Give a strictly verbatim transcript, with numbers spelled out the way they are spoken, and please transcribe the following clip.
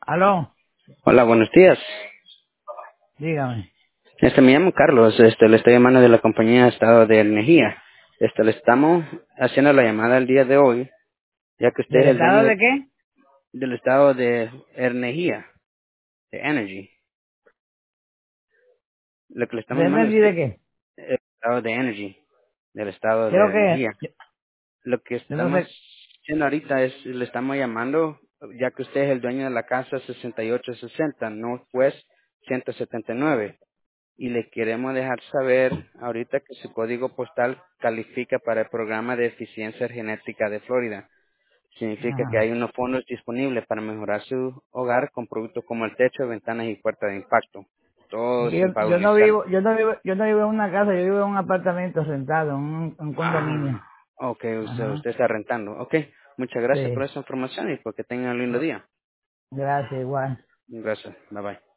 Aló, Hola, buenos días. dígame. Este, me llamo Carlos, este, le estoy llamando de la compañía Estado de Energía. Este, le estamos haciendo la llamada el día de hoy, ya que usted ¿Del es el estado dueño de qué? del Estado de Energía, de Energy. Lo que le estamos ¿De llamando es Energy de qué? el Estado de Energy, del Estado Creo de que, Energía. Lo que yo no estamos sé. haciendo ahorita es, le estamos llamando, ya que usted es el dueño de la casa sesenta y ocho sesenta, Northwest ciento setenta y nueve. Y le queremos dejar saber ahorita que su código postal califica para el programa de eficiencia energética de Florida. Significa que Ajá. hay unos fondos disponibles para mejorar su hogar con productos como el techo, ventanas y puertas de impacto. Es Todo que yo, sin pago yo no inicial. vivo, yo no vivo, yo no vivo en una casa, yo vivo en un apartamento sentado, en un, un condominio. Ah, ok, usted, Ajá. usted está rentando. Ok, muchas gracias por Sí. esa información y porque tengan un lindo Oh, día. gracias, igual. Gracias, bye bye.